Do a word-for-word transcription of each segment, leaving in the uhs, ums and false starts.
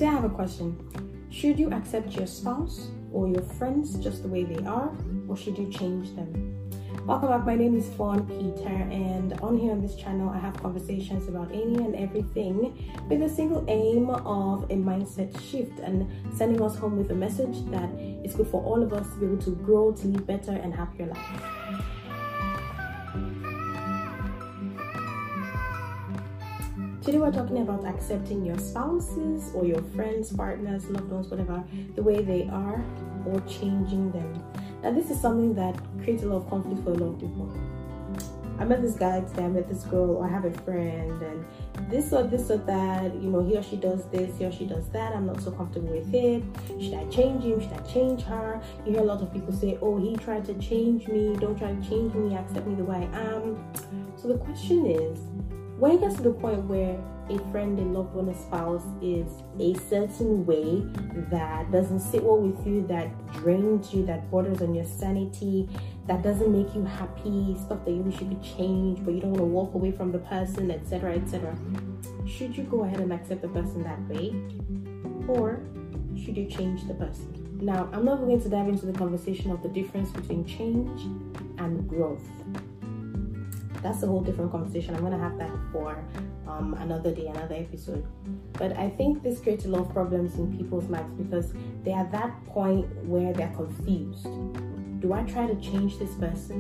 Today I have a question. Should you accept your spouse or your friends just the way they are, or should you change them? Welcome back. My name is Fawn Peter, and on here on this channel I have conversations about any and everything with a single aim of a mindset shift and sending us home with a message that is good for all of us to be able to grow, to live better and happier lives. Today we're talking about accepting your spouses or your friends, partners, loved ones, whatever, the way they are, or changing them. Now this is something that creates a lot of conflict for a lot of people. I met this guy today, I met this girl, or I have a friend, and this or this or that, you know, he or she does this, he or she does that, I'm not so comfortable with it. Should I change him? Should I change her? You hear a lot of people say, oh, he tried to change me, don't try to change me, accept me the way I am. So the question is, when it gets to the point where a friend, a loved one, a spouse is a certain way that doesn't sit well with you, that drains you, that borders on your sanity, that doesn't make you happy, stuff that you wish you could change, but you don't want to walk away from the person, et cetera, et cetera. Should you go ahead and accept the person that way, or should you change the person? Now, I'm not going to dive into the conversation of the difference between change and growth. That's a whole different conversation. I'm going to have that for um, another day, another episode. But I think this creates a lot of problems in people's lives because they're at that point where they're confused. Do I try to change this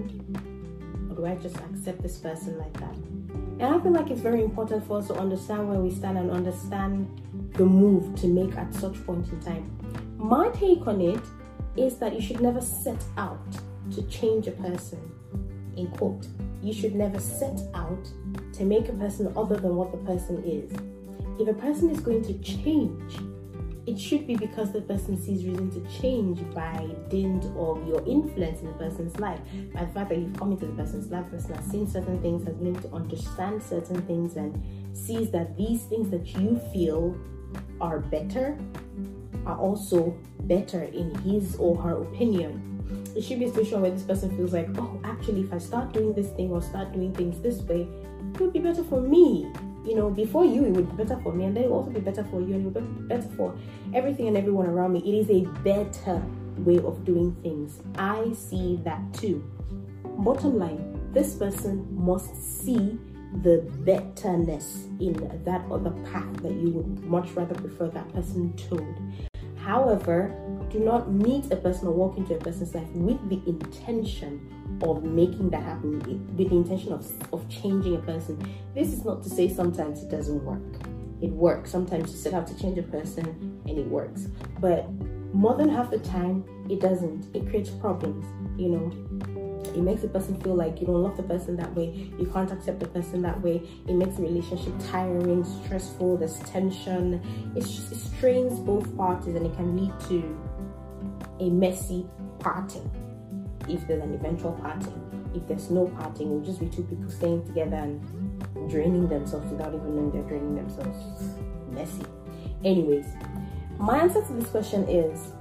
person? Or do I just accept this person like that? And I feel like it's very important for us to understand where we stand and understand the move to make at such point in time. My take on it is that you should never set out to change a person, in quote. You should never set out to make a person other than what the person is. If a person is going to change, it should be because the person sees reason to change by dint of your influence in the person's life. By the fact that you've come into the person's life, the person has seen certain things, has been able to understand certain things, and sees that these things that you feel are better are also better in his or her opinion. It should be a situation where this person feels like, oh, actually, if I start doing this thing or start doing things this way, it would be better for me. You know, before you, it would be better for me, and then it will also be better for you, and it will be better for everything and everyone around me. It is a better way of doing things. I see that too. Bottom line, this person must see the betterness in that other path that you would much rather prefer that person told. However, do not meet a person or walk into a person's life with the intention of making that happen, with the intention of, of changing a person. This is not to say sometimes it doesn't work. It works. Sometimes you set out to change a person and it works. But more than half the time, it doesn't. It creates problems, you know. It makes the person feel like you don't love the person that way. You can't accept the person that way. It makes the relationship tiring, stressful, there's tension. It, it strains both parties, and it can lead to a messy parting. If there's an eventual parting. If there's no parting, it will just be two people staying together and draining themselves without even knowing they're draining themselves. Messy. Anyways, my answer to this question is,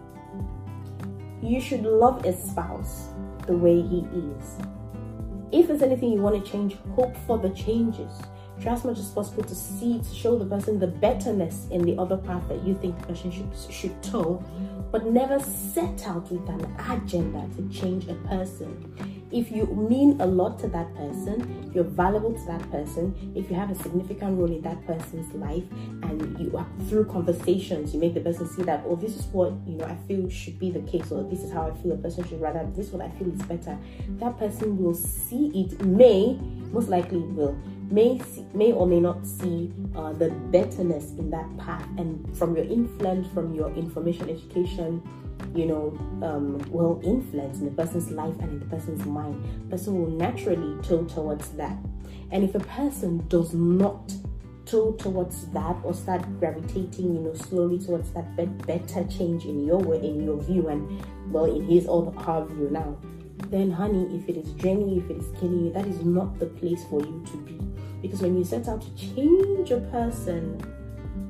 you should love a spouse the way he is. If there's anything you want to change, hope for the changes. Try as much as possible to see, to show the person the betterness in the other path that you think the person should, should toe, but never set out with an agenda to change a person. If you mean a lot to that person, if you're valuable to that person, if you have a significant role in that person's life, and you, through conversations, you make the person see that, oh, this is what, you know, I feel should be the case, or this is how I feel a person should rather, this is what I feel is better, that person will see it, may, most likely will, may see, may or may not see uh, the betterness in that path. And from your influence, from your information, education, you know, um, will influence in the person's life and in the person's mind. The person will naturally tilt towards that. And if a person does not tilt towards that, or start gravitating, you know, slowly towards that better change in your way, in your view, and well, in his or her view now, then honey, if it is draining you, if it is killing you, that is not the place for you to be. Because when you set out to change a person,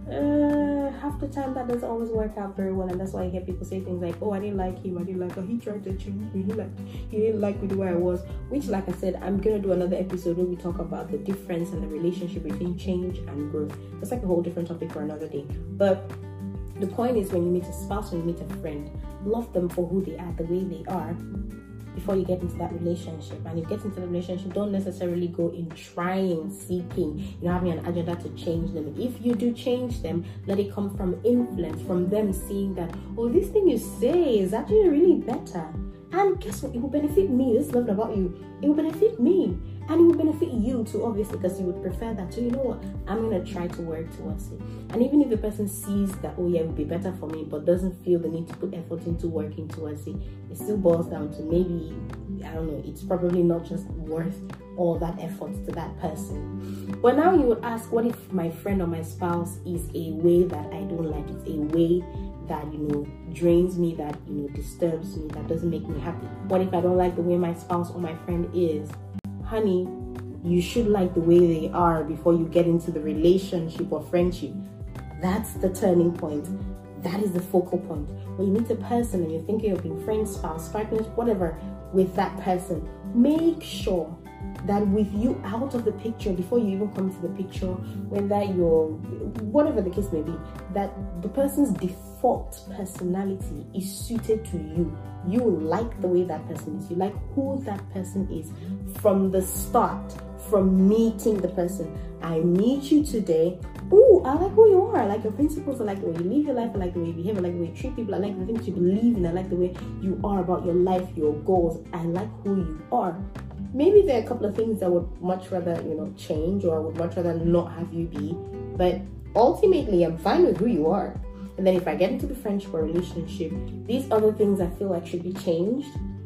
uh, half the time that doesn't always work out very well, and that's why I hear people say things like, oh, I didn't like him, I didn't like her, he tried to change me, he like he didn't like me the way I was. Which, like I said, I'm gonna do another episode where we talk about the difference in the relationship between change and growth. It's like a whole different topic for another day. But the point is, when you meet a spouse, when you meet a friend, love them for who they are, the way they are, before you get into that relationship. And if you get into the relationship, don't necessarily go in trying, seeking, you know, having an agenda to change them. If you do change them, let it come from influence, from them seeing that, oh, this thing you say is actually really better. And guess what? It will benefit me. This is love about you. It will benefit me. And it will benefit you too, obviously, because you would prefer that. So you know what? I'm going to try to work towards it. And even if the person sees that, oh yeah, it would be better for me, but doesn't feel the need to put effort into working towards it, it still boils down to maybe, I don't know, it's probably not just worth all that effort to that person. But now you would ask, what if my friend or my spouse is a way that I don't like? It's a way that, you know, drains me, that, you know, disturbs me, that doesn't make me happy. What if I don't like the way my spouse or my friend is? Honey, you should like the way they are before you get into the relationship or friendship. That's the turning point. That is the focal point. When you meet a person and you're thinking of being friends, spouse, partners, whatever, with that person, make sure that with you out of the picture, before you even come to the picture, whether you're, whatever the case may be, that the person's default personality is suited to you. You like the way that person is. You like who that person is from the start, from meeting the person. I meet you today. Oh, I like who you are. I like your principles. I like the way you live your life. I like the way you behave. I like the way you treat people. I like the things you believe in. I like the way you are about your life, your goals. I like who you are. Maybe there are a couple of things I would much rather, you know, change, or I would much rather not have you be. But ultimately, I'm fine with who you are. And then if I get into the friendship or relationship, these other things I feel like should be changed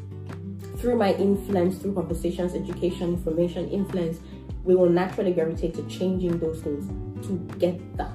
through my influence, through conversations, education, information, influence, we will naturally gravitate to changing those things together.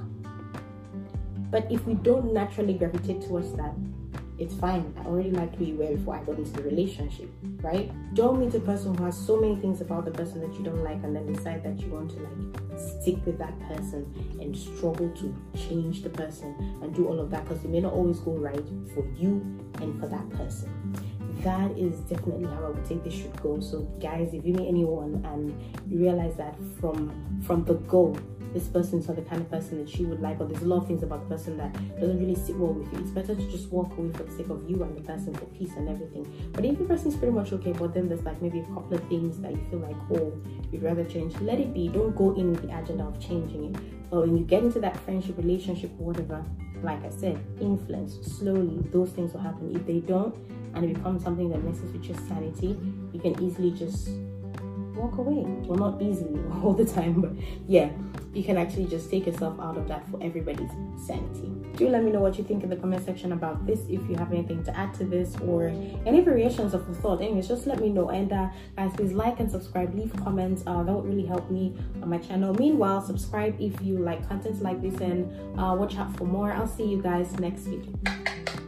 But if we don't naturally gravitate towards that, it's fine. I already liked who you were before I got into the relationship, right? Don't meet a person who has so many things about the person that you don't like and then decide that you want to like stick with that person and struggle to change the person and do all of that, because it may not always go right for you and for that person. That is definitely how I would say this should go. So guys, if you meet anyone and you realize that from from the go, this person's not the kind of person that you would like, or there's a lot of things about the person that doesn't really sit well with you, it's better to just walk away for the sake of you and the person, for peace and everything. But if the person's pretty much okay, but then there's like maybe a couple of things that you feel like, oh, you'd rather change, let it be. Don't go in with the agenda of changing it. But when you get into that friendship, relationship, or whatever, like I said, influence, slowly those things will happen. If they don't, and it becomes something that messes with your sanity, you can easily just walk away. Well, not easily all the time, but yeah, you can actually just take yourself out of that for everybody's sanity. Do let me know what you think in the comment section about this. If you have anything to add to this or any variations of the thought, anyways, just let me know. And uh, guys, please like and subscribe, leave comments. Uh, that would really help me on my channel. Meanwhile, subscribe if you like content like this, and uh, watch out for more. I'll see you guys next video.